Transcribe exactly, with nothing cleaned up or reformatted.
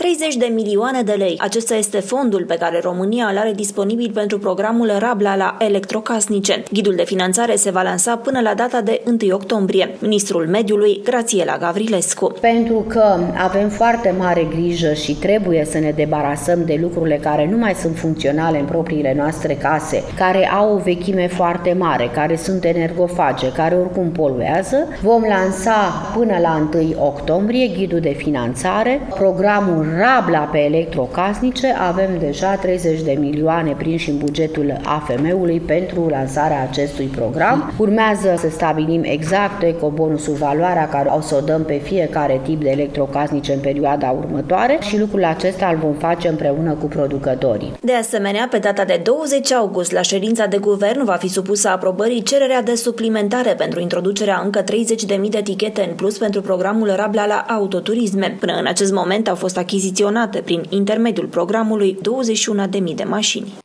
treizeci de milioane de lei. Acesta este fondul pe care România îl are disponibil pentru programul Rabla la electrocasnice. Ghidul de finanțare se va lansa până la data de întâi octombrie. Ministrul Mediului, Grațiela Gavrilescu. Pentru că avem foarte mare grijă și trebuie să ne debarasăm de lucrurile care nu mai sunt funcționale în propriile noastre case, care au o vechime foarte mare, care sunt energofage, care oricum poluează, vom lansa până la întâi octombrie ghidul de finanțare, programul Rabla pe electrocasnice. Avem deja treizeci de milioane prinși în bugetul A F M-ului pentru lansarea acestui program. Urmează să stabilim exact ecobonusul, valoarea care o să o dăm pe fiecare tip de electrocasnice în perioada următoare și lucrul acesta îl vom face împreună cu producătorii. De asemenea, pe data de douăzeci august, la ședința de guvern, va fi supusă aprobării cererea de suplimentare pentru introducerea încă treizeci de mii de etichete în plus pentru programul Rabla la autoturisme. Până în acest moment au fost achiziționate prin intermediul programului douăzeci și unu de mii de mașini.